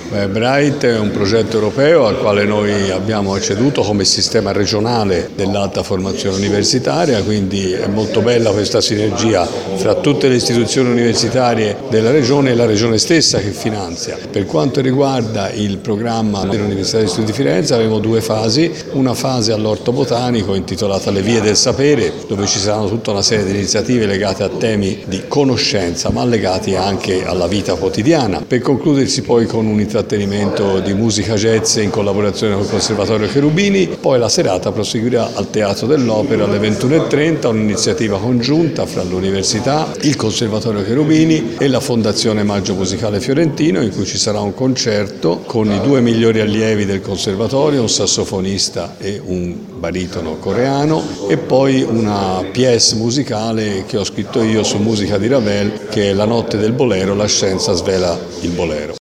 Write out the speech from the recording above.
Bright è un progetto europeo al quale noi abbiamo acceduto come sistema regionale dell'alta formazione universitaria, quindi è molto bella questa sinergia fra tutte le istituzioni universitarie della regione e la regione stessa che finanzia. Per quanto riguarda il programma dell'Università degli Studi di Firenze abbiamo due fasi, una fase all'Orto Botanico intitolata Le Vie del Sapere, dove ci saranno tutta una serie di iniziative legate a temi di conoscenza ma legati anche alla vita quotidiana, per concludersi poi con un intrattenimento di musica jazz in collaborazione con il Conservatorio Cherubini. Poi la serata proseguirà al Teatro dell'Opera alle 21:30, un'iniziativa congiunta fra l'Università, il Conservatorio Cherubini e la Fondazione Maggio Musicale Fiorentino, in cui ci sarà un concerto con i due migliori allievi del Conservatorio, un sassofonista e un baritono coreano, e poi una pièce musicale che ho scritto io su musica di Ravel, che è La notte del bolero, la scienza svela il bolero.